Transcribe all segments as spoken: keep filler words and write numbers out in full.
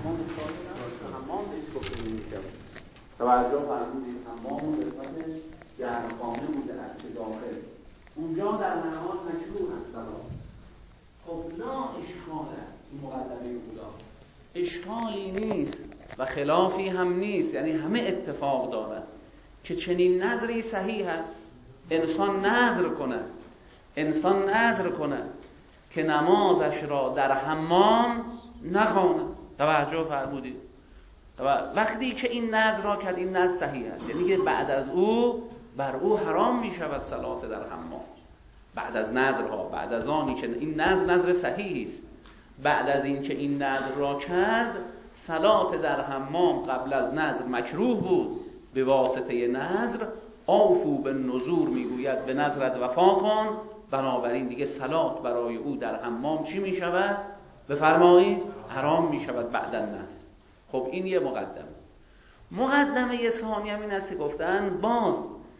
حمام مختاری نه، حمام بهش گفته نمی‌شود. توجه فرمودید حمام قسمت گرمخانه بوده از داخل، اونجا در نهار مکروه هست. خب لا اشکال این مقدمه بودا اشکالی نیست و خلافی هم نیست، یعنی همه اتفاق دارن که چنین نظری صحیح هست. انسان نظر کنه انسان نظر کنه که نمازش را در حمام نخواند. توجه فرمودید. و وقتی که این نظر را کرد این نظر صحیح است، یعنی که بعد از او بر او حرام می شود صلات در حمام. بعد از نظرها، بعد از آنی که این نظر نظر صحیحی است، بعد از این که این نظر را کرد صلات در حمام قبل از نظر مکروه بود به واسطه نظر. آفو به نذور میگوید به نظرت وفا کن، بنابراین دیگه صلات برای او در حمام چی می شود؟ بفرمایید حرام می شود بعد از نظر. خب این یه مقدمه. مقدمه ثانی هم این است که گفتن باز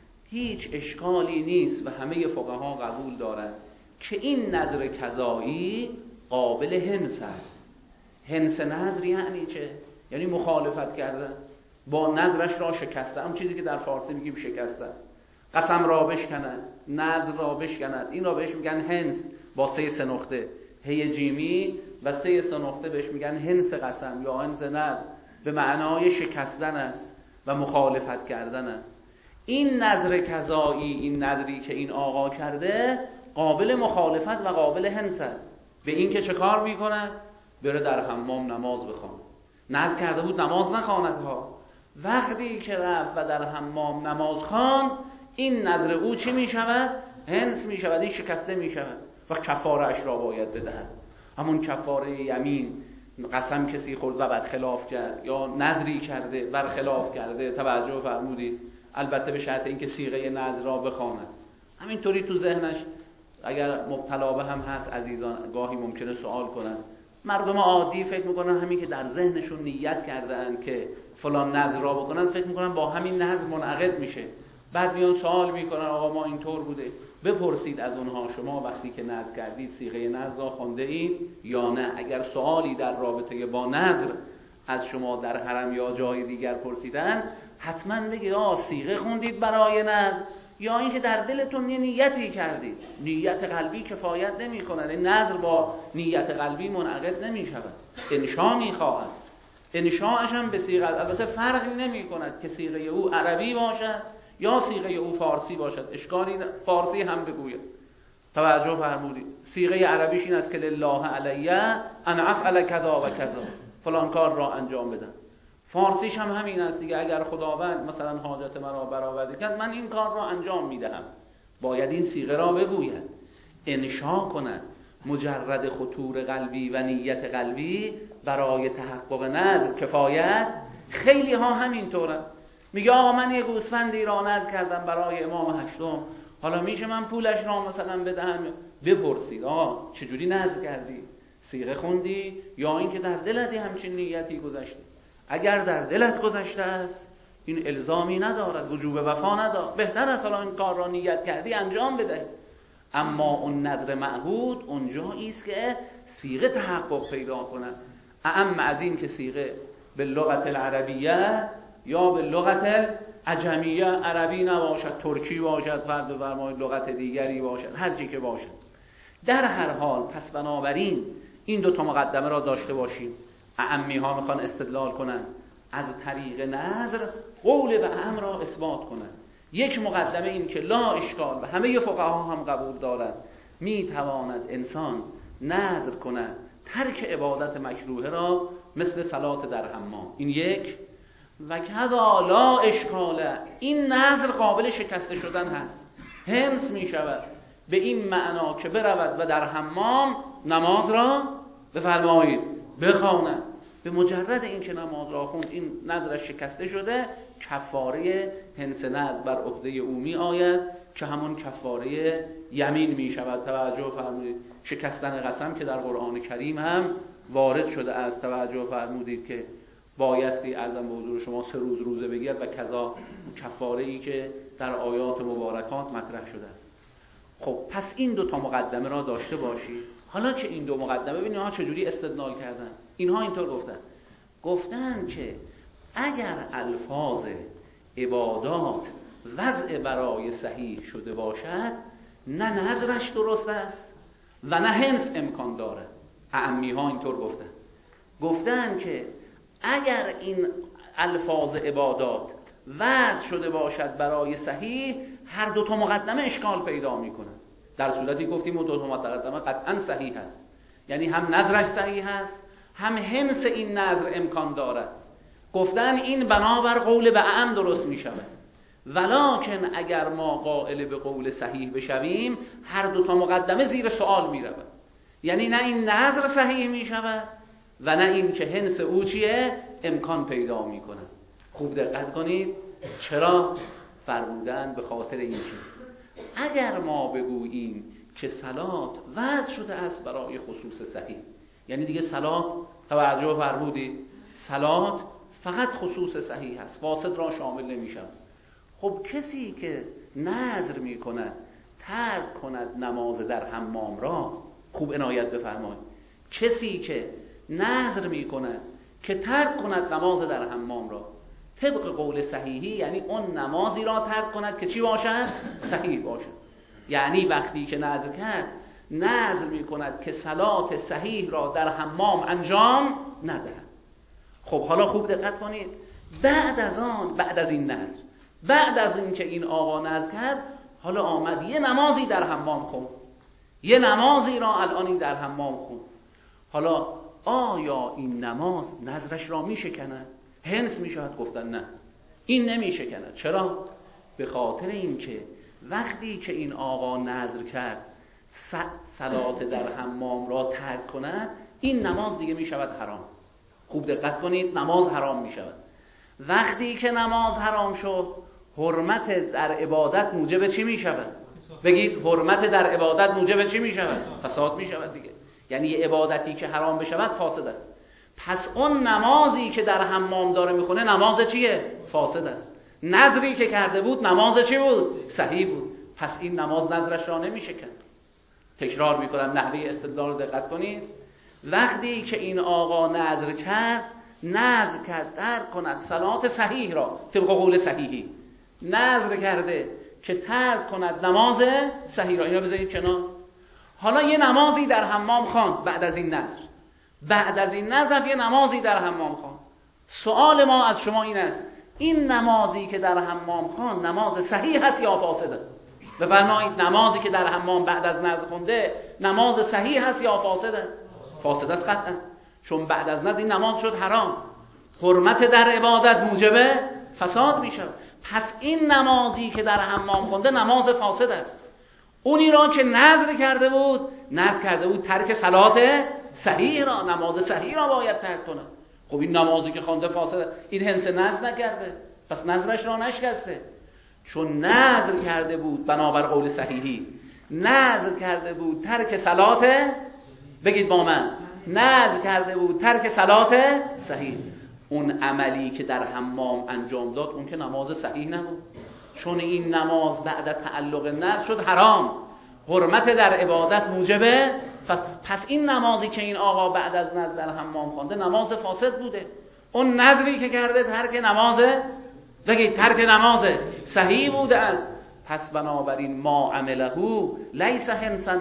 هیچ اشکالی نیست و همه فقها قبول دارند که این نظر قضایی قابل حنث است. حنث نظر یعنی چه؟ یعنی مخالفت کرده با نظرش را شکسته، هم چیزی که در فارسی میگیم شکسته. قسم را بشکند، نظر را بشکند، این را بهش میگن حنث با سه سه نقطه هی جیمی و سه سه نقطه بهش میگن حنث قسم یا حنث نظر، به معنای شکستن است و مخالفت کردن است. این نظر قضایی، این نظری که این آقا کرده قابل مخالفت و قابل حنث است. به این که چه کار میکند؟ بره در حمام نماز بخواند. نظر کرده بود نماز نخواند ها، وقتی که رفت و در حمام نماز خواند این نظر او چی میشود؟ حنث میشود، این شکسته میشود و کفاره اش را باید بدهد. همون کفاره یمین، قسم کسی خورد و برخلاف کرد یا نظری کرده برخلاف کرده. توجه فرمودید. البته به شرط اینکه صیغه نظر را بخواند. همینطوری تو ذهنش اگر مبتلا به هم هست عزیزان گاهی ممکنه سوال کنن. مردم عادی فکر میکنن همین که در ذهنشون نیت کردن که فلان نظر را بکنن فکر میکنن با همین نظر منعقد میشه. بعد میان سوال میکنن آقا ما اینطور بوده. بپرسید از اونها شما وقتی که نظر کردید صیغه نظر را خوانده اید یا نه؟ اگر سوالی در رابطه با نظر از شما در حرم یا جای دیگر پرسیدن حتما بگید آ صیغه خوندید برای نظر یا اینکه در دلتون یه نیتی کردید. نیت قلبی کفایت نمی‌کنه. نظر با نیت قلبی منعقد نمی‌شود. انشاء می‌خواهد. انشاءش هم به صیغه البته فرقی نمی‌کند که صیغه او عربی باشد یا صیغه او فارسی باشد. اشکالی فارسی هم بگوید. توجه فرمودید. صیغه عربیش این است که لله علی ان افعل کذا و کذا، فلان کار را انجام بدم. فارسیش هم همین است دیگه. اگر خداوند مثلا حاجت مرا برآورده کرد من این کار را انجام میدهم. باید این صیغه را بگوید، انشاء کند. مجرد خطور قلبی و نیت قلبی برای تحقق نظر کفایت. خیلی ها همینطوره. میگه آقا من یه گوسفندی را نظر کردم برای امام هشتم، حالا میشه من پولش را مثلا بدهم؟ بپرسید آقا چجوری نظر کردی؟ صیغه خوندی یا اینکه در دلت همچین نیتی گذشته؟ اگر در دلت گذشته است این الزامی ندارد، وجوب وفا ندارد. بهتر است حالا این کار را نیت کردی انجام بده. اما اون نظر معهود اونجایی است که صیغه تحقق پیدا کند. اعم از این که صیغه به لغت العربیه یا به لغت عجمیه، عربی نباشد، ترکی باشد، فرض بفرمایید لغت دیگری باشد، هر چی که باشد. در هر حال پس بنابراین این دو تا مقدمه را داشته باشیم. اعمی ها میخوان استدلال کنن از طریق نظر قول به امر را اثبات کنن. یک مقدمه این که لا اشکال و همه فقها هم قبول دارند میتواند انسان نظر کند ترک عبادت مکروه را مثل صلات در حمام. این یک. و کذا لا اشکاله، این نظر قابل شکسته شدن هست، حنث می شود به این معنا که برود و در حمام نماز را بفرمایید بخواند. به مجرد این که نماز را خوند این نظرش شکسته شده، کفاره حنث نظر بر عهده او می آید که همون کفاره یمین می شود. توجه فرمودید. شکستن قسم که در قرآن کریم هم وارد شده است. توجه فرمودید که بایستی ارزم به حضور شما سه روز روزه بگیرد و کذا کفاره ای که در آیات مبارکات مطرح شده است. خب پس این دو تا مقدمه را داشته باشید. حالا که این دو مقدمه ببینید ها چجوری استدلال کردن. اینها اینطور گفتن گفتن که اگر الفاظ عبادات وضع برای صحیح شده باشد، نه نظرش درست است و نه حنس امکان داره. اعمی ها اینطور گفتن. گفتن که اگر این الفاظ عبادات وضع شده باشد برای صحیح، هر دو تا مقدمه اشکال پیدا میکنه. در صورتی گفتیم و دو تا مقدمه قطعا صحیح هست، یعنی هم نظرش صحیح هست، هم حنس این نظر امکان دارد. گفتن این بنابر قول به اعم درست میشود، ولکن اگر ما قائل به قول صحیح بشویم، هر دو تا مقدمه زیر سوال میرود. یعنی نه این نظر صحیح میشود و نه این که حنس او چیه امکان پیدا میکنه. خوب دقت کنید. چرا فرمودن؟ به خاطر این چیز اگر ما بگوییم که صلات وضع شده است برای خصوص صحیح، یعنی دیگه صلات، توجه فرمودید، صلات فقط خصوص صحیح هست، فاسد را شامل نمیشه. خب کسی که نذر میکنه ترک کند نماز در حمام را، خوب عنایت بفرمایید، کسی که نذر میکنه که ترک کند نماز در حمام را طبق قول صحیحی، یعنی اون نمازی را ترک کند که چی باشد؟ صحیح باشد. یعنی وقتی که نذر کرد، نذر میکند که صلات صحیح را در حمام انجام ندهد. خب حالا خوب دقت کنید، بعد از آن، بعد از این نذر، بعد از این که این آقا نذر کرد، حالا آمد یه نمازی در حمام خون، یه نمازی را الانی در حمام خون. حالا آیا این نماز نذرش را میشکند؟ حنس میشود گفتن نه، این نمیشکند. چرا؟ به خاطر این که وقتی که این آقا نذر کرد صلات در حمام را ترک کند، این نماز دیگه میشود حرام. خوب دقت کنید، نماز حرام میشود. وقتی که نماز حرام شد، حرمت در عبادت موجب چی میشود؟ بگید حرمت در عبادت موجب چی میشود؟ فساد میشود دیگه. یعنی یه عبادتی که حرام بشود فاسد است. پس اون نمازی که در حمام داره میخونه نماز چیه؟ فاسد است. نذری که کرده بود نماز چی بود؟ صحیح بود. پس این نماز نذرش را نمیشکند. تکرار میکنم نحوه استدلال رو دقت کنید. وقتی که این آقا نذر کرد، نذر کرد ترک کند صلات صحیح را طبق قول صحیحی، نذر کرده که ترک کند نماز صحیح را. اینا بذارید کنار. حالا یه نمازی در حمام خواند بعد از این نذر، بعد از این نذر یه نمازی در حمام خواند. سوال ما از شما این است، این نمازی که در حمام خواند نماز صحیح هست یا فاسده؟ بفرمایید نمازی که در حمام بعد از نذر خونده نماز صحیح هست یا فاسده؟ فاسده است قطعا، چون بعد از نذر این نماز شد حرام. حرمت در عبادت موجب فساد میشه. پس این نمازی که در حمام خونده نماز فاسد است. اونی را که نذر کرده بود، نذر کرده بود ترک صلات صحیح را، نماز صحیح را باید ترک کنه. خب این نمازی که خوانده فاسده، این حنس نذر نکرده، پس نذرش را نشکسته. چون نذر کرده بود بنابر قول صحیحی، نذر کرده بود ترک صلات، بگید با من، نذر کرده بود ترک صلات صحیح. اون عملی که در حمام انجام داد اون که نماز صحیح نبود، چون این نماز بعد تعلق نذر شد حرام. حرمت در عبادت موجبه. پس این نمازی که این آقا بعد از نذر در حمام خوانده نماز فاسد بوده. اون نذری که کرده ترک نماز، بگید ترک نماز صحیح بوده است. پس بنابراین ما عمله لیس حنسا،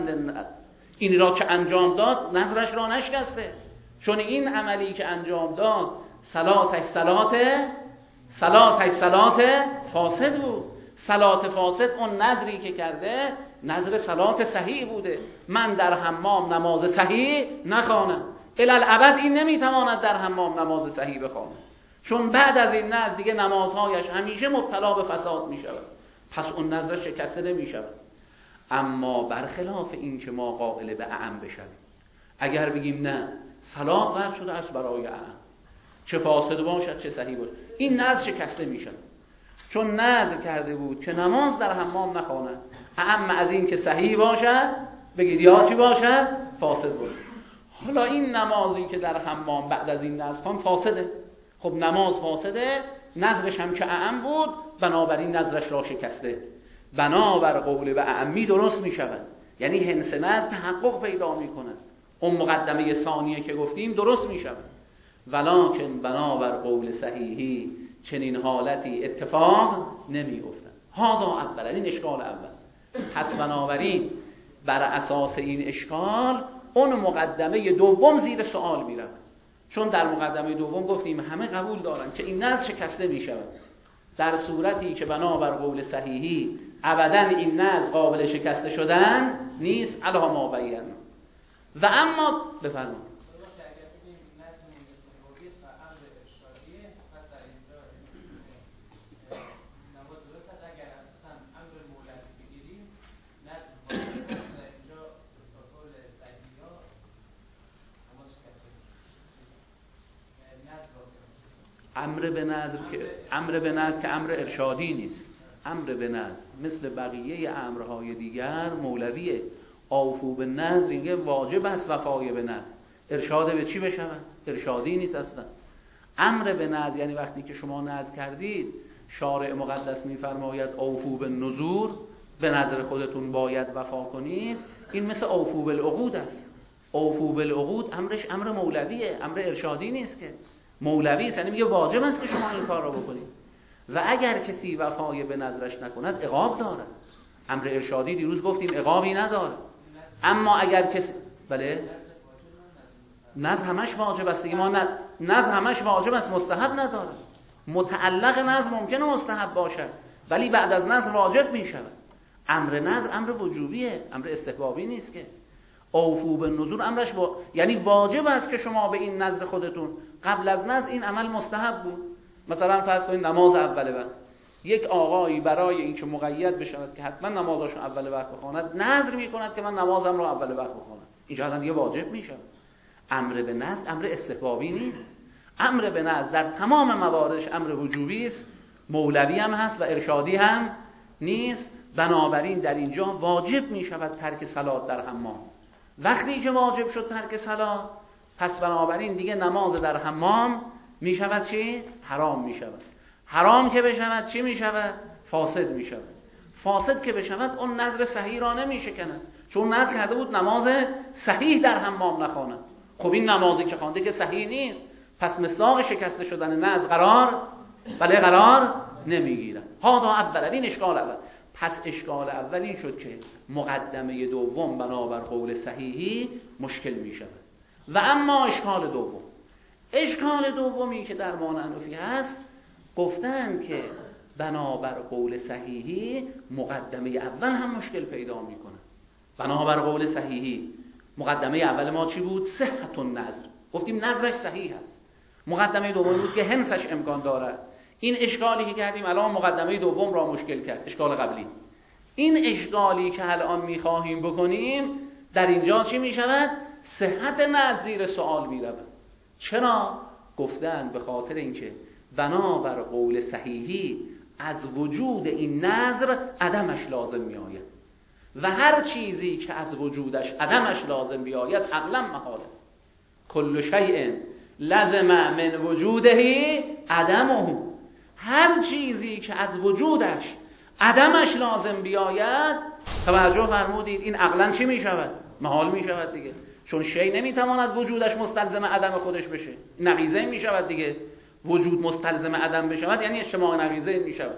این را که انجام داد نذرش را نشکسته، چون این عملی که انجام داد صلاتش صلات صلاتش صلات فاسد بود. صلات فاسد اون نذری که کرده نذر صلات صحیح بوده. من در حمام نماز صحیح نخوانم، الالعبد این نمیتواند در حمام نماز صحیح بخواند، چون بعد از این نذر دیگه نمازهایش همیشه مبتلا به فساد میشود. پس اون نذر شکسته نمیشود. اما برخلاف این که ما قائل به اعم بشویم، اگر بگیم نه صلات وضع شده است برای اعم، چه فاسد باشد چه صحیح باشد، این نذر شکسته میشود، چون نذر کرده بود که نماز در حمام نخواند. اما از این که صحیح باشد، بگید یا چی باشد؟ فاسد باشد. حالا این نمازی که در حمام بعد از این نذر خواند فاسده. خب نماز فاسده، نذرش هم که اعم بود، بنابراین نذرش را شکسته. بنابر قول به اعمی درست می شود، یعنی حنس نذر تحقق پیدا می کند. اون مقدمه ثانیه که گفتیم درست می شود. ولکن بنابر قول صحیحی چنین حالتی اتفاق نمی افتد. هذا اولا، این اشکال اول. پس بنابراین بر اساس این اشکال اون مقدمه دوم زیر سوال می رفت، چون در مقدمه دوم گفتیم همه قبول دارن که این نظر شکسته می شود در صورتی که بنابر قول صحیحی ابدا این نظر قابل شکسته شدن نیست. علی ما بیان. و اما بفرمایید امر به نظر که امر به نظر که امر ارشادی نیست. امر به نظر مثل بقیه امرهای دیگر مولویه. اوفو به نظر اینگه واجب است وفای به نظر. ارشاد به چی بشود؟ ارشادی نیست اصلا. امر به نظر یعنی وقتی که شما نظر کردید شارع مقدس میفرماید اوفو به نذور، به نظر خودتون باید وفا کنید. این مثل اوفو بالعقود است. اوفو بالعقود امرش امر مولویه، امر ارشادی نیست که. مولوی است، یعنی میگه واجب است که شما این کار را بکنید و اگر کسی وفای به نظرش نکند عقاب داره. امر ارشادی دیروز گفتیم عقابی نداره. اما اگر کسی بله نظر همش واجب است دیگه. ما نظر همش واجب است، مستحب نداره. متعلق نظر ممکنه مستحب باشد ولی بعد از نظر واجب می شود. امر نظر امر وجوبیه، امر استحبابی نیست که. اوفو به نذور امرش با... یعنی واجب است که شما به این نظر خودتون قبل از نظر این عمل مستحب بود. مثلا فرض کنید نماز اول وقت، یک آقایی برای اینکه مقید بشود که حتما نمازاشو اول وقت بخواند نظر میکند که من نمازم رو اول وقت بخوانم. اینجا الان دیگه واجب میشه. امر به نظر امر استحبابی نیست. امر به نظر در تمام مواردش امر وجوبی است، مولوی هم هست و ارشادی هم نیست. بنابراین در اینجا واجب میشود ترک صلات در حمام. وقتی که واجب شد ترک صلات، پس بنابراین دیگه نماز در حمام می شود چی؟ حرام می شود. حرام که بشود چی می شود؟ فاسد می شود. فاسد که بشود اون نظر صحیح را نمی شکند، چون نظر کرده بود نماز صحیح در حمام نخواند. خب این نمازی که خوانده که صحیح نیست، پس مصداق شکسته شدن نظر قرار بله قرار نمی گیرد. هذا اولا، این اشکال اول. پس اشکال اول این شد که مقدمه دوم بنابر قول صحیحی مشکل می شود. و اما اشکال دوم، اشکال دومی که در مانعنفی هست، گفتن که بنابر قول صحیحی مقدمه اول هم مشکل پیدا می کنه. بنابر قول صحیحی مقدمه اول ما چی بود؟ صحت النظر. گفتیم نظرش صحیح هست. مقدمه دوم بود که هنسش امکان دارد. این اشکالی که کردیم الان مقدمه دوم را مشکل کرد، اشکال قبلی. این اشکالی که الان میخواهیم بکنیم در اینجا چی میشود؟ صحت نظر زیر سوال میرود. چرا؟ گفتن به خاطر اینکه بنابر قول صحیحی از وجود این نظر عدمش لازم میآید و هر چیزی که از وجودش عدمش لازم بیاید عقلا محال است. کل شیء لزم من وجوده عدمه. هر چیزی که از وجودش عدمش لازم بیاید، توجه فرمودید، این عقلا چی می شود؟ محال می شود دیگه، چون شیء نمیتواند وجودش مستلزم عدم خودش بشه. نقیضه می شود دیگه. وجود مستلزم عدم بشود یعنی اجتماع نقیضه می شود.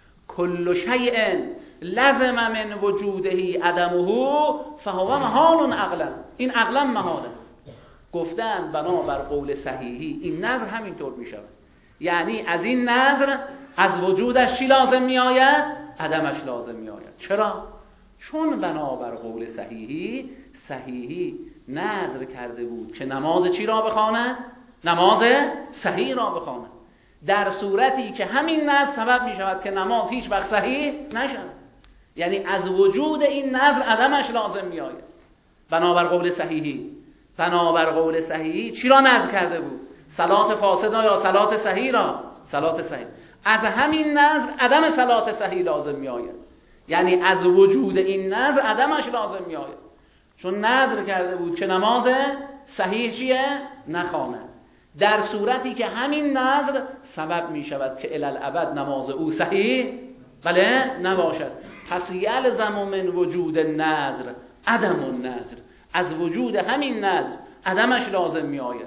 کل شیء لزم من وجوده عدمه فهو محال عقلا. این عقلا محال است. گفتن بنابر قول صحیحی این نظر همینطور می شود، یعنی از این نظر از وجودش چی لازم می آید؟ عدمش لازم می آید. چرا؟ چون بنابر قول صحیحی صحیحی نظر کرده بود که نماز چی را بخواند؟ نماز صحیح را بخواند. در صورتی که همین نظر سبب می شود که نماز هیچ وقت صحیح نشود، یعنی از وجود این نظر عدمش لازم می آید. بنابر قول صحیحی بنابر قول صحیحی چی را نظر کرده بود؟ صلات فاسده یا صلات صحیح را؟ صلات صحیح. از همین نظر عدم صلات صحیح لازم می آید، یعنی از وجود این نظر عدمش لازم می آید، چون نظر کرده بود که نماز صحیح چیه؟ نخواند. در صورتی که همین نظر سبب می شود که الالعبد نماز او صحیح بله نباشد، پس یلزم من وجود نظر عدم النظر. از وجود همین نظر عدمش لازم می آید.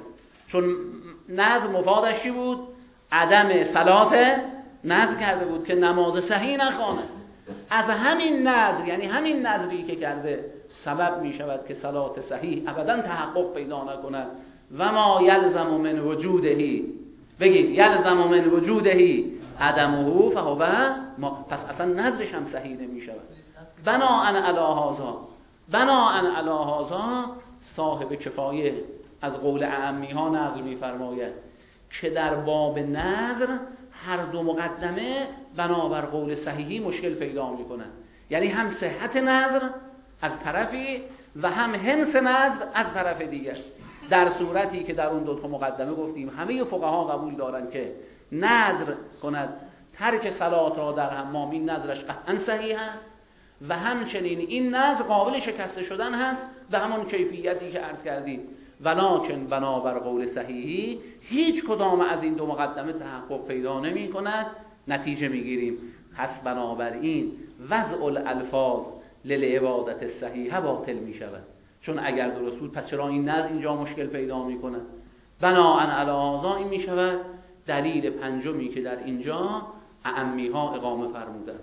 چون نظر مفادش چی بود؟ عدم صلات نظر کرده بود که نماز صحیح نخوانه. از همین نظر، یعنی همین نظری که کرده، سبب می شود که صلات صحیح ابدا تحقق پیدا نکند. و ما یلزم من وجودهی، بگید یلزم من وجودهی عدمه فهو ما، پس اصلا نظرش هم صحیح نمی شود. بناءً علی هذا، بناءً علی هذا صاحب کفایه از قول اعمی ها نقل می فرماید که در باب نظر هر دو مقدمه بنابر قول صحیحی مشکل پیدا می کنند. یعنی هم صحت نظر از طرفی و هم حنس نظر از طرف دیگر. در صورتی که در اون دو تا مقدمه گفتیم همه فقها قبول دارند که نظر کند ترک صلات را در حمام، این نظرش قطعا صحیح است و همچنین این نظر قابل شکسته شدن هست به همون کیفیتی که عرض کردیم. ولکن بنابر قول صحیحی هیچ کدام از این دو مقدمه تحقق پیدا نمی کند. نتیجه می گیریم پس بنابراین وضع الالفاظ للعبادت صحیحه باطل می شود. چون اگر درست بود پس چرا این نظر اینجا مشکل پیدا می کند؟ بناءً علی هذا این می شود دلیل پنجمی که در اینجا اعمی ها اقامه فرمودند.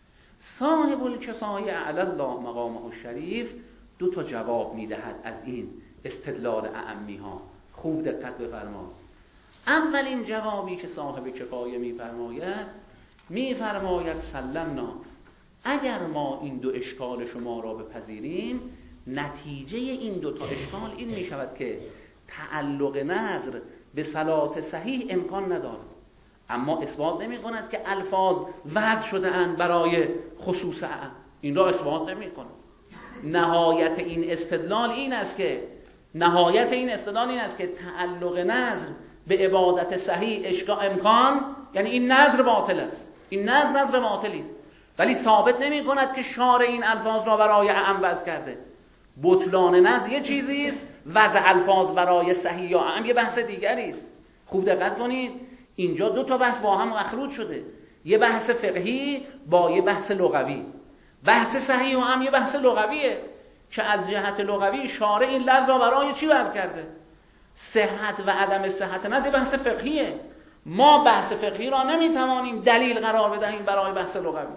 صاحب الکفایه علی الله مقامه الشریف دو تا جواب می دهد از این استدلال اعمی ها. خوب دقت بفرمایید. اولین جوابی که صاحب کفایه می فرماید می فرماید سلمنا، اگر ما این دو اشکال شما را بپذیریم نتیجه این دو تا اشکال این می شود که تعلق نظر به صلات صحیح امکان ندارد، اما اثبات نمی کند که الفاظ وضع شده اند برای خصوص اعم. این را اثبات نمی کند. نهایت این استدلال این است که نهایت این استدلال این است که تعلق نظر به عبادت صحیح اشکال امکان، یعنی این نظر باطل است، این نظر نظر باطلی است، ولی ثابت نمی کند که شارع این الفاظ را برای اعم وضع کرده. بطلان نظر یه چیزی است، وضع الفاظ برای صحیح یا اعم یه بحث دیگری است. خوب دقت کنید، اینجا دو تا بحث با هم مخلوط شده، یه بحث فقهی با یه بحث لغوی. بحث صحیح و اعم یه بحث لغویه که از جهت لغوی شارع این لفظ را برای چی وضع کرده. صحت و عدم صحت نظر بحث فقهیه. ما بحث فقهی را نمیتوانیم دلیل قرار بدهیم برای بحث لغوی.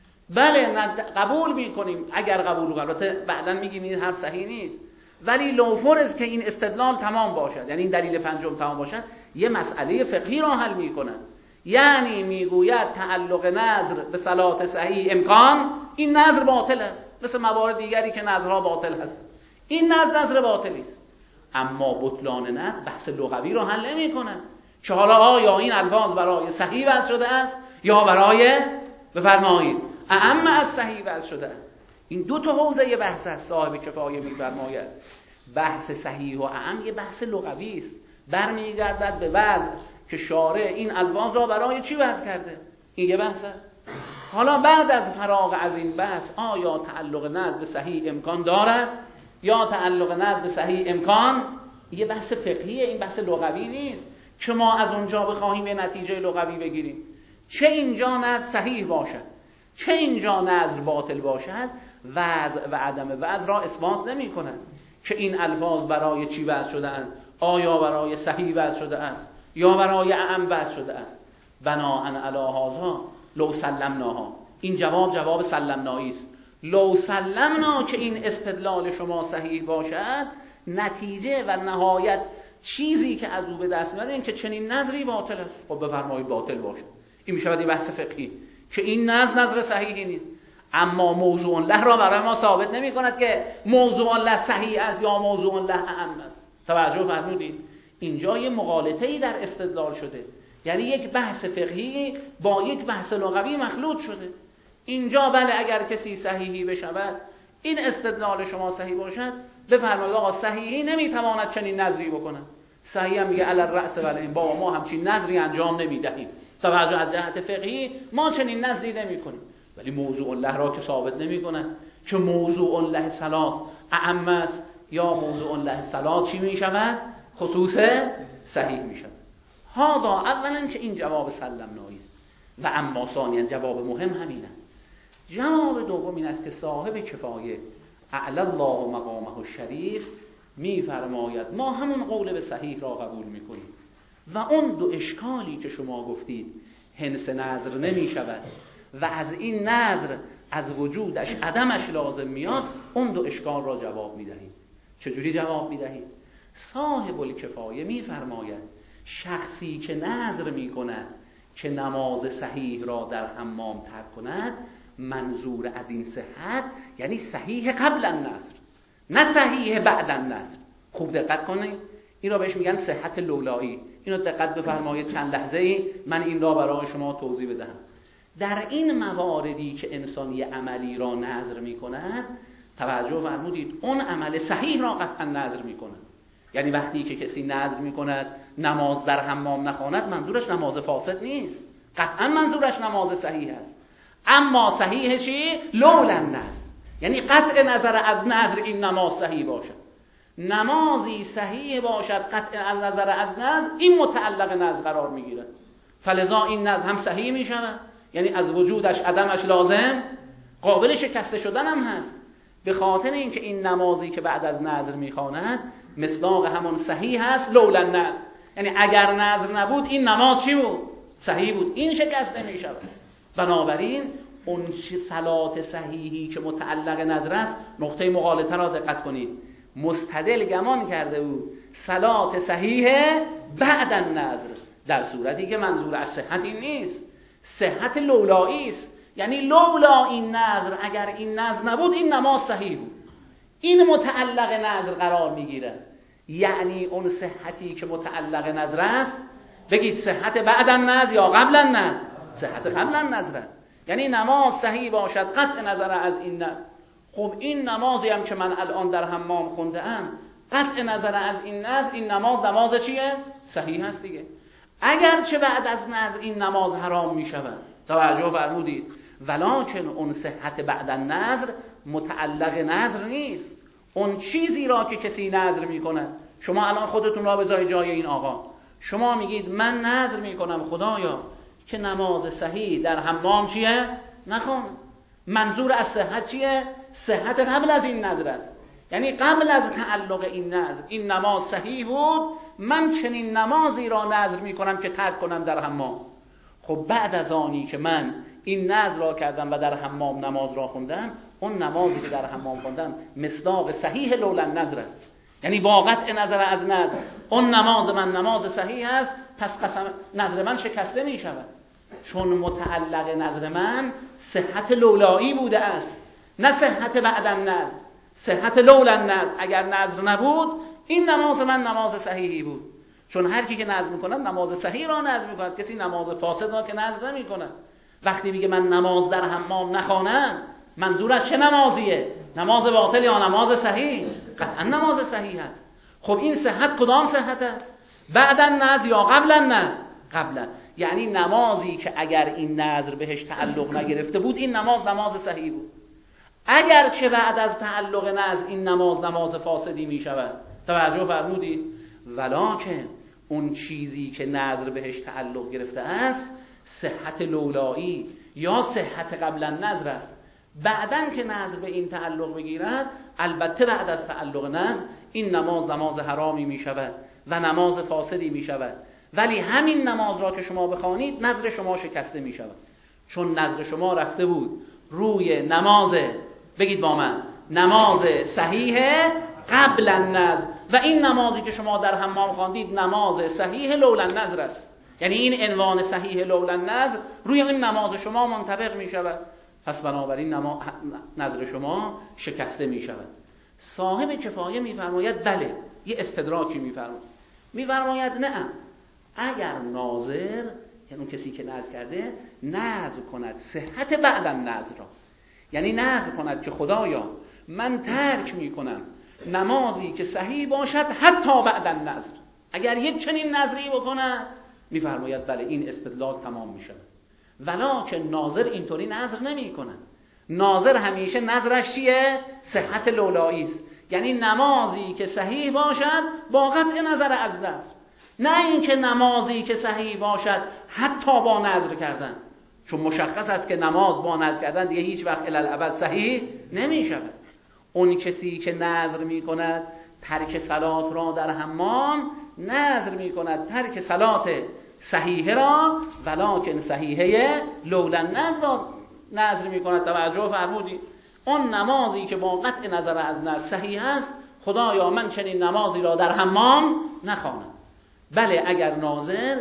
بله قبول میکنیم، اگر قبول البته بعداً میگیم این حرف صحیح نیست، ولی لو فرض که این استدلال تمام باشد، یعنی این دلیل پنجم تمام باشد، یه مسئله فقهی را حل میکنه. یعنی میگوید تعلق نظر به صلات صحیح امکان، این نظر باطل است، مثل موارد دیگری که نظرها باطل هست. این نظر نظر باطلی است، اما بطلان نظر بحث لغوی را حل نمیکنه که حالا آیا این الفاظ برای صحیح وضع شده است یا برای بفرمایید اعم از صحیح وضع شده است. این دو تا حوزه یه بحث است. صاحب کفایه می‌فرماید بحث صحیح و اعم یه بحث لغوی است، برمیگردد به وضع که شارع این الفاظ را برای چی وضع کرده. این یه بحث است. حالا بعد از فراغ از این بحث آیا تعلق نظر به صحیح امکان دارد یا تعلق نظر به صحیح امکان یه بحث فقهیه، این بحث لغوی نیست که ما از اونجا بخواهیم یه نتیجه لغوی بگیریم. چه اینجا نظر صحیح باشد چه اینجا نظر باطل باشد، وضع و عدم وضع را اثبات نمی کند که این الفاظ برای چی وضع شده اند، آیا برای صحیح وضع شده است یا برای اعم وضع شده است. بناءً علی هذا لو سلمناها، این جواب جواب سلمنایی است. لو سلمنا که این استدلال شما صحیح باشد، نتیجه و نهایت چیزی که از او به دست میاد این که چنین نظری باطل است. خب بفرمایید باطل باشه، این میشه این بحث فقهی که این نظر نظر صحیحی نیست، اما موضوع له را برای ما ثابت نمی کند که موضوع له صحیح است یا موضوع له اعم است. توجه فرمودید؟ اینجا یه مغالطه‌ای در استدلال شده، یعنی یک بحث فقهی با یک بحث لغوی مخلوط شده. اینجا بله اگر کسی صحیحی بشود، این استدلال شما صحیح باشد، بفرمایید آقا صحیحی نمیتواند چنین نظری بکند. صحیح هم میگه علی الرأس و العین، بابا ما همچین نظری انجام نمیدهیم، توجه از جهت فقهی ما چنین نظری نمیکنیم، ولی موضوع له را که ثابت نمیکنه که موضوع له صلات اعم است یا موضوع له صلات چی میشود؟ خصوص صحیح میشود. هادا اولا که این جواب سلمنایی است، و اما ثانیا جواب مهم همینه. جواب دوم این است که صاحب کفایه اعلی الله مقامه الشریف میفرماید ما همون قول به صحیح را قبول میکنیم و اون دو اشکالی که شما گفتید حنس نظر نمی شود و از این نظر از وجودش عدمش لازم میاد، اون دو اشکال را جواب میدهیم. چجوری جواب میدهیم؟ صاحب الکفایه میفرماید شخصی که نظر میکند که نماز صحیح را در حمام ترک کند، منظور از این صحت یعنی صحیح قبل النظر، نه صحیح بعد النظر. خوب دقت کنید، این را بهش میگن صحت لولایی. اینو دقت بفرمایید چند لحظه ای من این را برای شما توضیح بدهم. در این مواردی که انسان یه عملی را نظر میکند، توجه فرمودید اون عمل صحیح را قطعا نظر میکند. یعنی وقتی که کسی نظر میکند نماز در حمام نخواند، منظورش نماز فاسد نیست، قطعا منظورش نماز صحیح است. اما صحیح چی؟ لولا النظر، یعنی قطع نظر از نظر این نماز صحیح باشد. نمازی صحیح باشد قطع نظر از نظر، این متعلق نظر قرار میگیرد، فلذا این نظر هم صحیح میشود، یعنی از وجودش عدمش لازم قابل شکسته شدن هم هست، به خاطر اینکه این نمازی که بعد از نظر میخواند مصداق همون صحیح هست لولا النظر، یعنی اگر نظر نبود این نماز چی بود؟ صحیح بود، این شکسته میشود. بنابراین اون صلات صحیحی که متعلق نظر است، نقطه مغالطه را دقت کنید، مستدل گمان کرده بود صلات صحیح بعد النظر، در صورتی که منظور از صحت این نیست، صحت لولایی است. یعنی لولا این نظر، اگر این نظر نبود این نماز صحیح بود، این متعلق نظر قرار میگیره. یعنی اون صحتی که متعلق نظر است، بگید صحت بعد النظر یا قبل النظر؟ صحت قبل النظر است. یعنی نماز صحیح باشد قطع نظر از این نظر. خب این نمازی هم که من الان در حمام خونده ام، قطع نظر از این نظر، این نماز نماز چیه؟ صحیح هست دیگه. اگر چه بعد از نظر این نماز حرام می شود، توجه فرمودید، ولکن اون صحت بعد النظر متعلق نظر نیست. اون چیزی را که کسی نظر می کند، شما الان خودتون را بذارید جای این آقا، شما میگید من نظر می کنم خدایا که نماز صحیح در حمام چیه؟ نخوام. منظور از صحت چیه؟ صحت قبل از این نظر است، یعنی قبل از تعلق این نظر این نماز صحیح بود، من چنین نمازی را نظر می کنم که ترک کنم در حمام. خب بعد از آنی که من این نظر را کردم و در حمام نماز را خوندم، اون نمازی که در حمام خوندم مصداق صحیح لولا النظر است، یعنی با قطع نظر از نظر اون نماز من نماز صحیح است، پس قسم نظر من شکسته می شود، چون متعلق نظر من صحت لولایی بوده است، نه صحت بعد النظر، صحت لولا النظر. اگر نظر نبود این نماز من نماز صحیحی بود، چون هر کی که نظر می‌کند نماز صحیح را نظر می‌کند، کسی نماز فاسد را که نظر نمی‌کند. وقتی میگه من نماز در حمام نخوانم، منظورش چه نمازیه؟ نماز باطل یا نماز صحیح؟ قطعا نماز صحیح است. خب این صحت کدام صحت است؟ بعد النظر یا قبل النظر؟ قبلا. یعنی نمازی که اگر این نظر بهش تعلق نگرفته بود این نماز نماز صحیح بود، اگر چه بعد از تعلق نظر این نماز نماز فاسدی می شود. توجه فرمودید؟ ولکن اون چیزی که نظر بهش تعلق گرفته است صحت لولایی یا صحت قبل النظر است. بعدن که نظر به این تعلق بگیرد، البته بعد از تعلق نظر این نماز نماز حرامی می شود و نماز فاسدی می شود، ولی همین نماز را که شما بخوانید نظر شما شکسته می شود، چون نظر شما رفته بود روی نماز، بگید با من، نماز صحیح قبل النظر، و این نمازی که شما در حمام خواندید نماز صحیح لولا النظر است. یعنی این عنوان صحیح لولا النظر روی این نماز شما منطبق می شود، پس بنابراین نما... نظر شما شکسته می شود. صاحب کفایه می فرماید بله، یه استدراکی می فرماید، می فرماید نه، اگر ناظر، یعنی اون کسی که نظر کرده، نظر کند صحت بعد النظر را، یعنی نظر کند که خدایا من ترک می کنم نمازی که صحیح باشد حتی بعد النظر، اگر یک چنین نظری بکند، میفرماید بله این استدلال تمام می شود. ولکن ناظر اینطوری نظر نمی کند. ناظر همیشه نظرش چیه؟ صحت لولایی است، یعنی نمازی که صحیح باشد با قطع نظر از نظر، نه اینکه نمازی که صحیح باشد حتی با نظر کردن، چون مشخص است که نماز با نظر کردن دیگه هیچ وقت الی الابد صحیح نمی شود. اون کسی که نظر می کند ترک صلات را در حمام نذر می کند ترک صلات صحیحه را، ولکن صحیحه لولا نذر را نذر می کند. توجه فرمودید؟ اون نمازی که با قطع نظر از نذر صحیح است، خدایا من چنین نمازی را در حمام نخوانم. بله اگر ناظر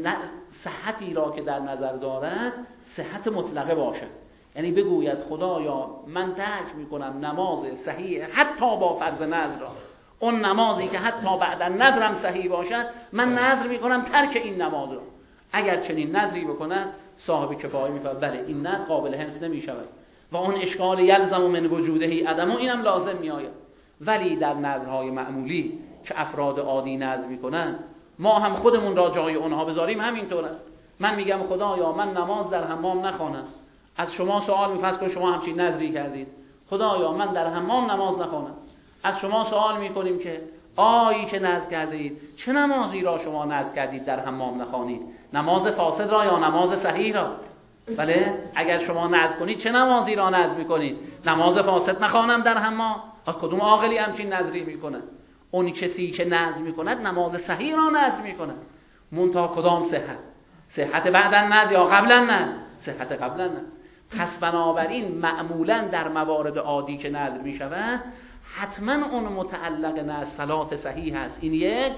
صحتی را که در نظر دارد صحت مطلقه باشد، یعنی بگوید خدایا من ترک میکنم نماز صحیح حتی با فرض نذر را، اون نمازی که حتی بعد نذرم صحیح باشد من نذر میکنم ترک این نماز را. اگر چنین نذری بکند صاحب کفایه میفرماید بله این نذر قابل حفظ نمیشود و اون اشکال یلزم من وجوده عدم اینم لازم میآید. ولی در نذرهای معمولی که افراد عادی نذر میکنن، ما هم خودمون را جای اونها بذاریم همینطوره. من میگم خدایا من نماز در حمام نخوانم، از شما سوال می‌کنم که شما همچین نذری کردید، خدایا من در حمام نماز نخوانم. از شما سوال میکنیم که آیی که نذر کرده اید چه نمازی را شما نذر کردید در حمام نخوانید، نماز فاسد را یا نماز صحیح را؟ بله اگر شما نذر کنید چه نمازی را نذر میکنید؟ نماز فاسد نخوانم در حمام. کدوم عاقلی همچین نذری میکنه؟ اون کسی که نذر میکند نماز صحیح را نذر میکنه. منتها کدام صحت؟ صحت بعد از نذر یا قبل از نذر؟ صحت قبل از نذر. پس بنابراین معمولا در موارد عادی که نذر میشود حتما اون متعلق نذر صلات صحیح هست. این یک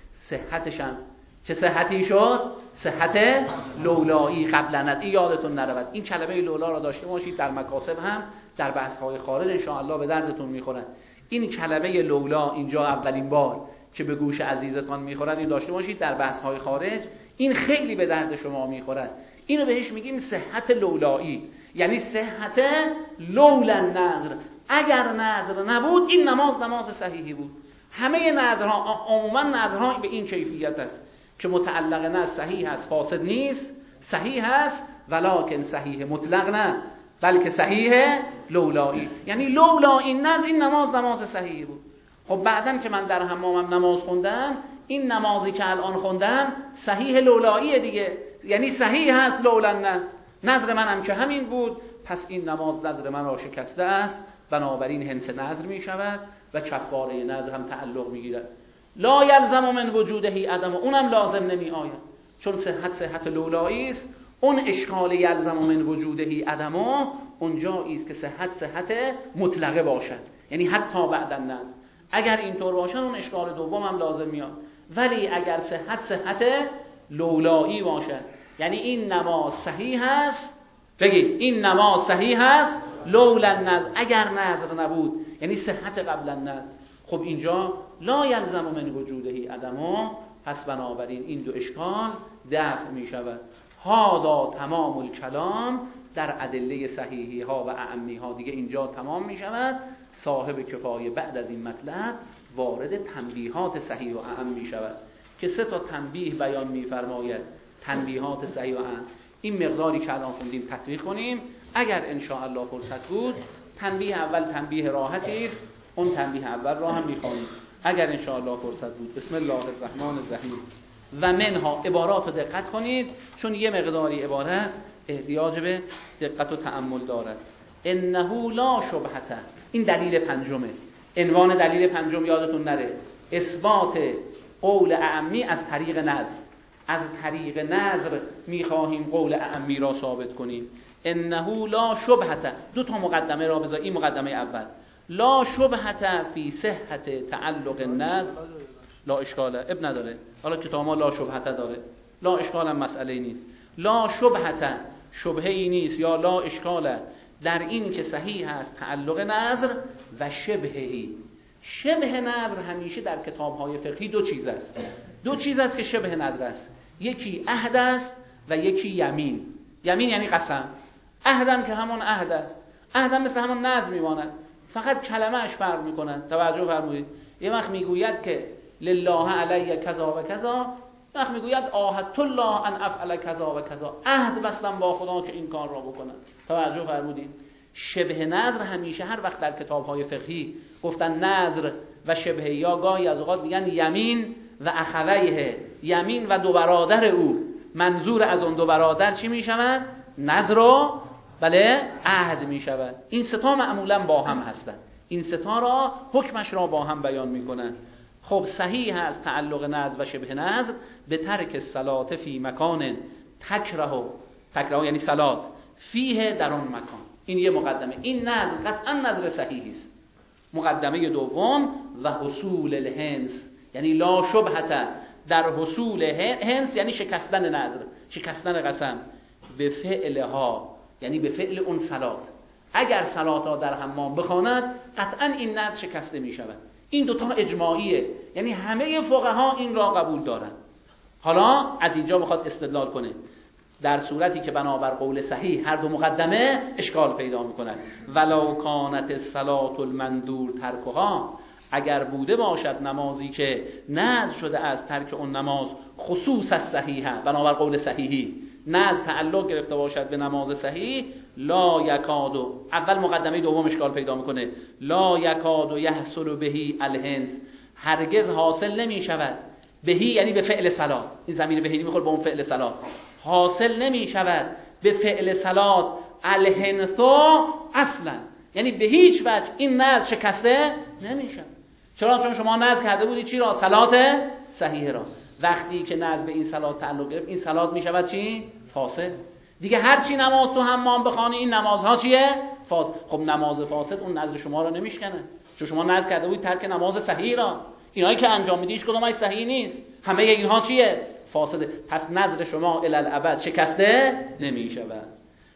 صحتشم چه صحتی شد؟ صحت لولایی قبل از نذر. این یادتون نرود، این کلمه لولا را داشته باشید در مکاسب هم در بحث های خارج ان شاء الله به دردتون میخورد. این کلمه لولا اینجا اولین بار که به گوش عزیزتان میخورد این داشته باشید در بحث های خارج، این خیلی به درد شما میخورد. اینو بهش میگیم صحت لولایی، یعنی صحت لولا نذر. اگر نذر نبود این نماز نماز صحیحی بود. همه نذرها عموما نذرها به این کیفیت است که متعلق نذر صحیح است، فاسد نیست، صحیح است ولکن صحیح مطلق نه بلکه صحیح لولایی، یعنی لولا این نذر این نماز نماز صحیحی بود. خب بعدن که من در حمامم نماز خوندم، این نمازی که الان خوندم صحیح لولاییه دیگه، یعنی صحیح هست لولا نذر. نذر منم که همین بود، پس این نماز نذر من را شکسته است، بنابراین هنس نذر می شود و کفاره نذر هم تعلق می گیرد. لا یلزم من وجوده عدم، اونم لازم نمی آید چون صحت صحت لولایی است. اون اشکال یلزم من وجوده عدم اونجایی است که صحت صحت مطلقه باشد، یعنی حتی بعد نذر. اگر اینطور باشد اون اشکال دوم هم لازم میاد. ولی اگر صحت صحت لولایی باشد، یعنی این نماز صحیح هست، بگید این نماز صحیح هست لولا نذر، اگر نذر نبود یعنی صحت قبل نذر، خب اینجا لا یلزم من وجوده عدم، پس بنابراین این دو اشکال دفع می شود. هادا تمام الکلام در ادله صحیحی ها و اعمی ها دیگه اینجا تمام می شود. صاحب کفایه بعد از این مطلب وارد تنبیهات صحیح و اعم می شود که سه تا تنبیه بیان می فرماید. تنبیهات صحیح و اعم، این مقداری که الان خوندیم تطبیق کنیم. اگر ان شاء الله فرصت بود تنبیه اول تنبیه راحتی است، اون تنبیه اول را هم می‌خوانیم اگر ان شاء الله فرصت بود. بسم الله الرحمن الرحیم. و منها عبارات رو دقت کنید چون یه مقداری عبارت احتیاج به دقت و تأمل دارد. انه لا شبهه، این دلیل پنجمه. عنوان دلیل پنجم یادتون نره، اثبات قول اعمی از طریق نذر. از طریق نذر میخواهیم قول اعمی را ثابت کنیم. انه لا شبهه، دو تا مقدمه را بذار. این مقدمه اول، لا شبهه فی صحت تعلق النذر، لا اشکاله، اب نداره. حالا کتاب ما لا شبهه داره، لا اشکال هم مسئله نیست. لا شبهه، شبهه‌ای نیست یا لا اشکاله در این که صحیح است تعلق نذر و شبههی. شبه نذر همیشه در کتاب‌های فقهی دو چیز است. دو چیز است که شبه نذر است، یکی عهد است و یکی یمین. یمین یعنی قسم. عهدم که همون عهد است، عهدم مثل همون نذر میماند، فقط کلمه‌اش فرق میکنه. توجه فرمایید. یه وقت میگوید که لله علی کذا و کذا، یه وقت میگوید عاهدت الله ان افعل کذا و کذا، عهد بستم با خدا که این کار را بکنم. توجه فرمودید. شبه نذر همیشه هر وقت در کتاب‌های فقهی گفتن نذر و شبه، یا گاهی از اوقات میگن یمین و اخویه، یمین و دو برادر او. منظور از اون دو برادر چی میشوند؟ نذر و بله عهد میشود. این سه تا معمولا با هم هستند. این ستا را حکمش را با هم بیان میکنن. خب صحیح هست تعلق نذر و شبه نذر به ترک الصلات فی مکان تکره، تکره یعنی صلات فیه در اون مکان. این یه مقدمه. این نذر قطعا نذر صحیحی است. مقدمه دوم و حصول الهنس، یعنی لا شبهه در حصول هنس، یعنی شکستن نذر، شکستن قسم، به فعلها، یعنی به فعل اون صلات. اگر صلات را در حمام بخواند قطعا این نذر شکسته می شود. این دوتا اجماعیه، یعنی همه فقها این را قبول دارند. حالا از اینجا بخواد استدلال کنه، در صورتی که بنابر قول صحیح هر دو مقدمه اشکال پیدا میکنند. ولو کانت الصلاة المندور ترکها، اگر بوده باشد نمازی که نذر شده از ترک اون نماز خصوص از صحیحه، بنابر قول صحیحی نذر تعلق گرفته باشد به نماز صحیح، لا یکادو، اول مقدمه دوم اشکال پیدا میکنه، لا یکادو یحصل بهی الهنس، هرگز حاصل نمی شود بهی یعنی به فعل صلات، این ضمیر بهی میخوره به اون فعل صلات، حاصل نمی شود به فعل صلات الهنثو اصلا، یعنی به هیچ وجه این نذر شکسته نمی شود. چرا؟ چون شما نذر کرده بودی چی را؟ صلات صحیح را. وقتی که نذر به این صلات تعلق گرفت، این صلات می شود چی؟ فاسد. دیگه هر چی نماز تو حمام بخوانی این نمازها چیه؟ فاسد. خب نماز فاسد اون نذر شما را نمیشکنه، چون شما نذر کرده بودی ترک نماز صحیح را. اینایی که انجام میدی هیچ کدومش صحیح نیست، همه اینها چیه؟ فاسده. پس نذر شما الی الابد شکسته نمی شود.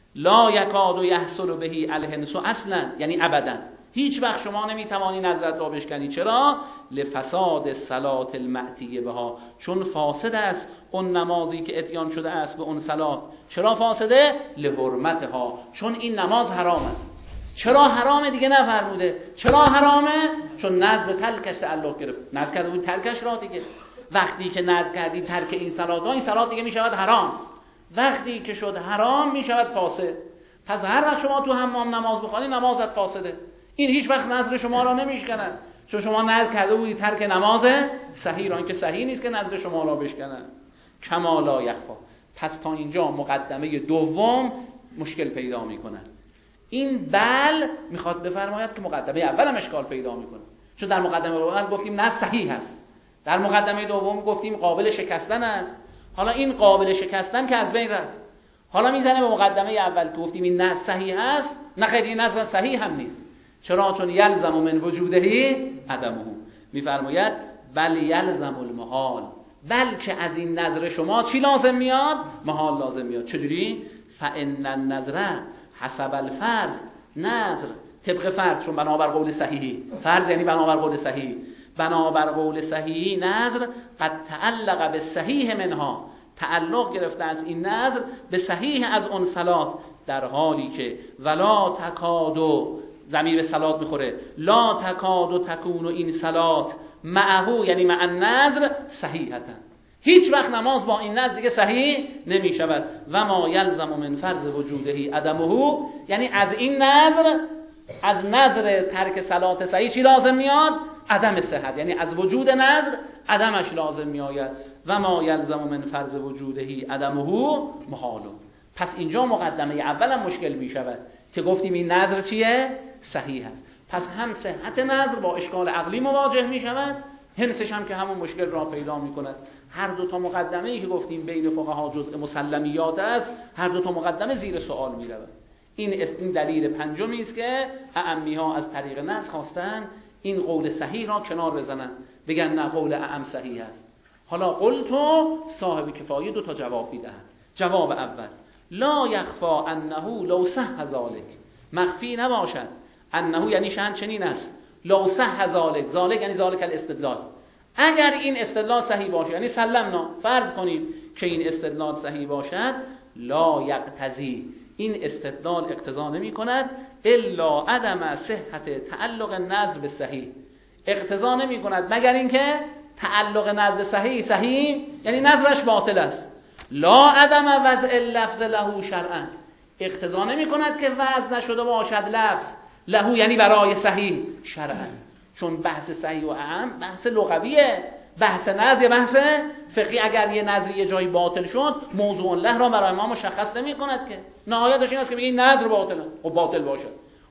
لا یکاد یحصل بهی الهنس اصلا، یعنی ابدا هیچ وقت شما نمیتوانی نظرت را بشکنی. چرا؟ لفساد صلات المعتیه بها، چون فاسد است اون نمازی که اتیان شده است به اون صلات. چرا فاسده؟ لحرمتها، چون این نماز حرام است. چرا حرامه دیگه نفرموده؟ چرا حرامه؟ چون نذر ترکش تعلق گرفت. نذر کرده بود ترکش را دیگه. وقتی که نذر کردی ترک این صلات ها، این صلات دیگه میشود حرام. وقتی که شد حرام میشود فاسد. پس هر وقت شما تو حمام نماز بخوانی نمازت فاسده. این هیچ وقت نذر شما را نمیشکنه، چون شما نذر کرده بودی ترک نماز صحیح را، این که صحیح نیست که نذر شما را بشکنه. کما لا یخفا. پس تا اینجا مقدمه دوم مشکل پیدا میکنه. این بل میخواد بفرماید که مقدمه اول هم اشکال پیدا میکنه، چون در مقدمه اول گفتیم نه صحیح است، در مقدمه دوم گفتیم قابل شکستن است. حالا این قابل شکستن که از بین رفت، حالا میزنه به مقدمه اول که گفتیم این نه صحیح است. نه خیر، این نظر صحیح هم نیست. چرا؟ چون یلزم من وجودهی عدمه. میفرماید بل یلزم المحال، بلکه از این نظر شما چی لازم میاد؟ محال لازم میاد. چجوری؟ فان النظر حسب الفرض، نظر طبق فرض، چون بنابر قول صحیحی، فرض یعنی بنابر قول صحیح، بنابر قول صحیحی نظر قد تعلق به صحیح منها، تعلق گرفته از این نظر به صحیح از اون صلات، در حالی که ولا تکادو، ضمیر به صلات میخوره، لا تکادو تکون این صلات معهو یعنی مع النظر صحیحتا، هیچ وقت نماز با این نظر دیگه صحیح نمی شود. و ما یلزم من فرض وجودهی عدمه، یعنی از این نظر، از نظر ترک صلات صحیح چی لازم میاد؟ عدم صحت، یعنی از وجود نظر عدمش لازم میآید. و ما یلزم من فرض وجودهی عدمه محال. پس اینجا مقدمه اولم مشکل می شود که گفتیم این نظر چیه؟ صحیح است. پس هم صحت نظر با اشکال عقلی مواجه می شود، هنسش هم که همون مشکل را پیدا می کند. هر دو تا مقدمه ای که گفتیم بین فقها جزء مسلمیات است، هر دو تا مقدمه زیر سوال می رود. این این دلیل پنجمی است که اعمی ها از طریق نص خواستن این قول صحیح را کنار بزنن، بگن نه قول اعم صحیح است. حالا قول تو صاحب کفایه دو تا جواب میدهد. جواب اول، لا یخفا انه لو صح ذلک، مخفی نباشد، انه یعنی شأن چنین است، لو صح ذلک، ذلک یعنی ذلک الاستدلال، اگر این استدلال صحیح باشه، یعنی سلمنا، فرض کنید که این استدلال صحیح باشد، لا یقتضی، این استدلال اقتضا نمی کند الا عدم صحت تعلق نظر به صحیح، اقتضا نمی کند مگر اینکه تعلق نظر به صحیح صحیح یعنی نظرش باطل است. لا عدم وضع اللفظ له شرعا، اقتضا نمی کند که وضع نشده باشد لفظ له یعنی برای صحیح شرعا، چون بحث صحیح و اعم بحث لغویه، بحث نظر بحث فقهی. اگر یه نظر یه جایی باطل شد، موضوع له را برای ما مشخص نمی کند که، نهایتش این است که بگه این نظر باطله و باطل باشد.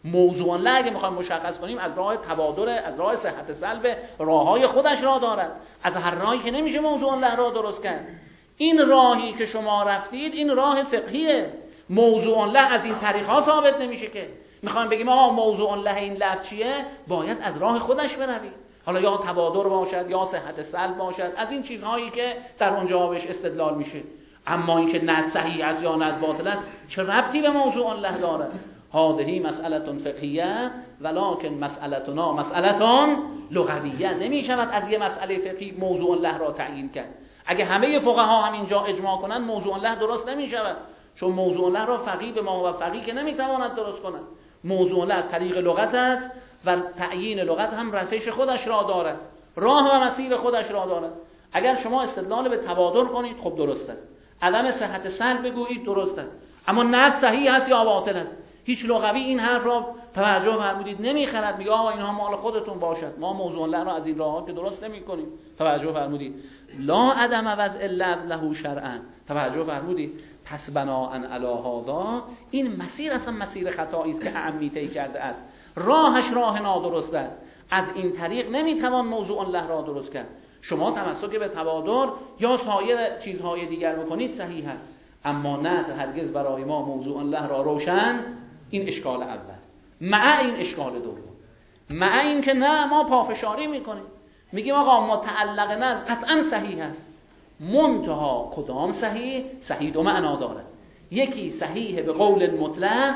موضوع له اگه میخوایم مشخص کنیم از راه تبادر، از راه صحت سلب، راههای خودش را دارد. از هر راهی که نمیشه موضوع له را درست کرد. این راهی که شما رفتید این راه فقهیه. موضوع له از این طریق‌ها ثابت نمیشه که میخوایم بگیم آقا موضوع له این لفظ چیه، باید از راه خودش بروید. حالا یا تبادر باشد یا صحت سلب باشد، از این چیزهایی که در اونجا بهش استدلال میشه. اما اینکه نه صحیح است یا نه باطل است چه ربطی به موضوع له دارد؟ هذه مسئله فقهیه ولکن مسئلتنا مسئله لغویه. نمیشود از یه مسئله فقهی موضوع له را تعیین کرد. اگه همه فقها هم اینجا اجماع کنن موضوع له درست نمیشود، چون موضوع له را فقیه به ما و فقیه که نمیتواند درست کند. موضوع له از طریق لغت است و تعیین لغت هم روش خودش را دارد، راه و مسیر خودش را دارد. اگر شما استدلال به تبادر کنید خب درست است، عدم صحت سلب بگویید درست است، اما نه صحیح است یا باطل است. هیچ لغوی این حرف را توجه فرمودید نمیخرد، میگه آقا اینها مال خودتون باشد، ما موضوع له را از این راهات که درست نمیکنیم. توجه فرمودید لا عدم وضع اللفظ له شرعا. توجه فرمودید پس بناءً علی هذا این مسیر اصلا مسیر خطایی است که اعمی طی کرده است، راهش راه نادرست است. از این طریق نمیتوان موضوع له را درست کرد. شما تمسک به تبادر یا سایر چیزهای دیگر بکنید صحیح است، اما نه هرگز برای ما موضوع له را روشن. این اشکال اول. مع این اشکال دوم، مع این که نه ما پافشاری میکنیم میگیم آقا متعلق نظر قطعا صحیح است، منتها کدام صحیح؟ صحیح دو معنا دارد. یکی صحیح به قول مطلق،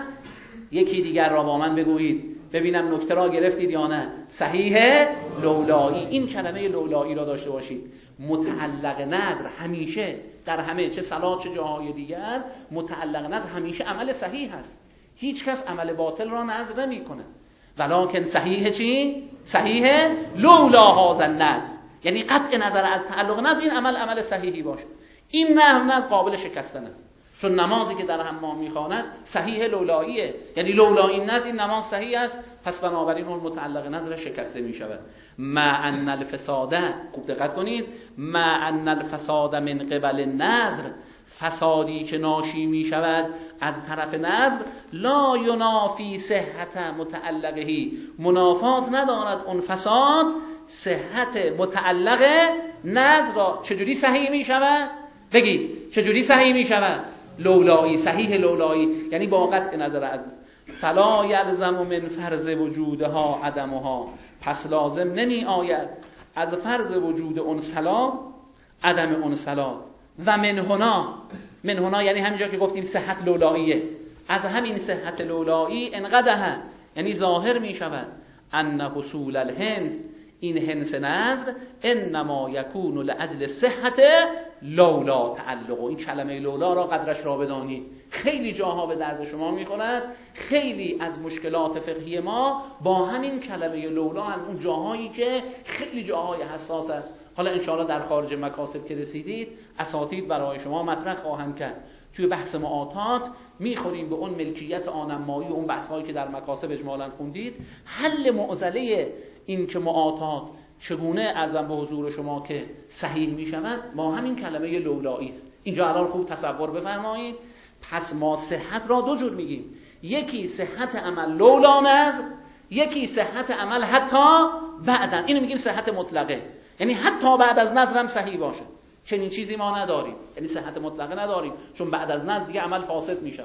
یکی دیگر را با من بگویید ببینم نکته را گرفتید یا نه. صحیح لولایی. این کلمه لولایی را داشته باشید. متعلق نظر همیشه در همه چه صلات چه جاهای دیگر متعلق نظر همیشه عمل صحیح است. هیچ کس عمل باطل را نظر نمی کنه. ولکن صحیح چی؟ صحیح لولا هذا النظر، یعنی قطع نظر از تعلق نظر این عمل عمل صحیحی باشه. این نحو نظر قابل شکستن است، چون نمازی که در حمام میخواند صحیح لولاییه، یعنی لولا این نظر این نماز صحیح است، پس بنابراین اون متعلق نظر شکسته میشود. مع ان الفساد، خوب دقت کنید، مع ان الفساد من قبل النظر، فسادی که ناشی می شود از طرف نظر، لا ینافی صحت متعلقهی، منافات ندارد اون فساد صحت متعلق نظر را. چجوری صحیح می شود؟ بگید چجوری صحیح می شود؟ لولایی، صحیح لولایی، یعنی با قطع نظر از فلا یلزم من فرض وجودها عدمها، پس لازم نمی آید از فرض وجود اون صلاح عدم اون صلاح. و من هنا، من هنا یعنی همینجا که گفتیم صحت لولاییه، از همین صحت لولایی انقدها یعنی ظاهر می شود ان حصول الهنس، این هنس نظر انما یکون لاجل صحت لولا تعلق. این کلمه لولا را قدرش را بدانید، خیلی جاها به درد شما میخورد. خیلی از مشکلات فقهی ما با همین کلمه لولا هم اون جاهایی که خیلی جاهای حساس است. حالا انشاءالله در خارج مکاسب که رسیدید اساتید برای شما مطرح خواهم کرد. توی بحث معاطات میخوریم به اون ملکیت آنمایی، اون بحثایی که در مکاسب اجمالاً خوندید. حل معضله این که معاطات چگونه ارزم به حضور شما که صحیح میشود با همین کلمه لولایی است. اینجا الان خوب تصور بفرمایید. پس ما صحت را دو جور میگیم، یکی صحت عمل لولا نظر، یکی صحت عمل حتی بعدا. اینو میگیم صحت مطلقه، یعنی حتی بعد از نظرم صحیح باشه. چنین چیزی ما نداریم، یعنی صحت مطلقه نداریم، چون بعد از نظر دیگه عمل فاسد میشه.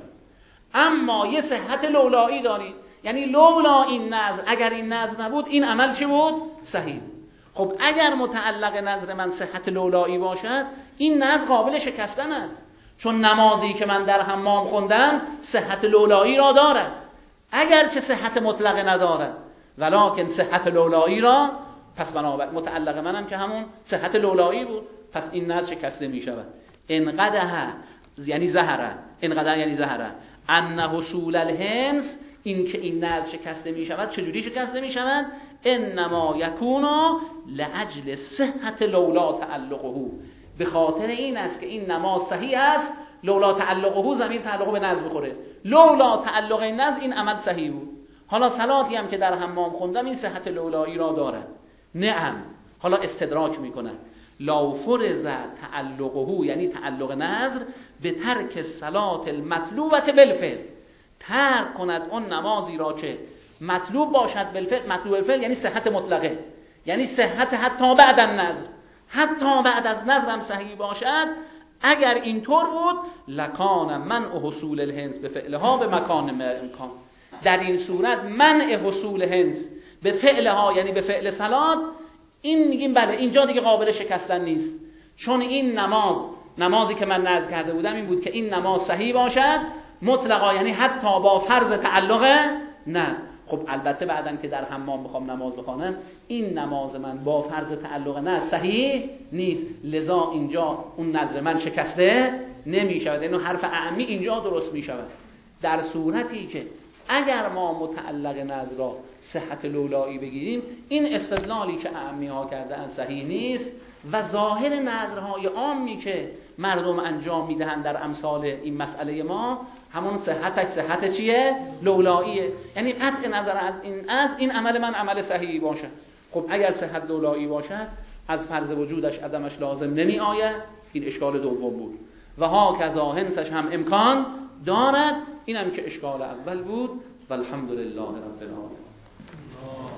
اما یه صحت لولایی داریم، یعنی لولا این نظر، اگر این نظر نبود این عمل چی بود؟ صحیح. خب اگر متعلق نظر من صحت لولایی باشد این نظر قابل شکستن است، چون نمازی که من در حمام خوندم صحت لولایی را دارد، اگر چه صحت مطلقه ندارد ولکن صحت لولایی را، پس بنابراین متعلق منم که همون صحت لولایی بود، پس این نظر شکسته می شود. انقدها یعنی زهره، انقدر یعنی زهره ان حصول الهنس، این که این نظر شکسته می شود. چجوری شکسته می شود؟ انما یکونو لاجل صحت لولا تعلقه، به خاطر این است که این نماز صحیح است، لولا تعلقه زمین تعلق به نظر بخوره، لولا تعلق این نظر این عمل صحیح بود. حالا صلاتی هم که در حمام خوندم این صحت لولایی را دارد. نعم. حالا استدراک میکنه لا فرض تعلقه، یعنی تعلق نظر به ترک صلات المطلوبه بالفعل، ترک کند اون نمازی را که مطلوب باشد بالفعل. مطلوب بالفعل یعنی صحت مطلقه، یعنی صحت حتی بعد النظر، حتی بعد از نظرم صحیح باشد. اگر اینطور بود لکان منع حصول الهنس به فعلها به مکان امکان، در این صورت منع حصول هنس به فعلها یعنی به فعل صلات، این میگیم بله اینجا دیگه قابل شکستن نیست، چون این نماز نمازی که من نذر کرده بودم این بود که این نماز صحیح باشد مطلقا، یعنی حتی با فرض تعلق نذر. خب البته بعدن که در حمام بخوام نماز بخوانم این نماز من با فرض تعلق نذر صحیح نیست، لذا اینجا اون نذر من شکسته نمیشود، اینو حرف اعمی اینجا درست میشود. در صورتی که اگر ما متعلق نذر را صحت لولایی بگیریم، این استدلالی که اعمی ها کردن صحیح نیست و ظاهر نذرهای عامی که مردم انجام میدهند در امثال این مسئله ما همون صحتش صحت چیه؟ لولاییه. یعنی قطع نظر از این از این عمل من عمل صحیحی باشه. خب اگر صحت لولایی باشد از فرض وجودش عدمش لازم نمی آید، این اشکال دوم بود. و ها کذا هنسش هم امکان دارد، اینم که اشکال اول بود. والحمدلله رب العالمین.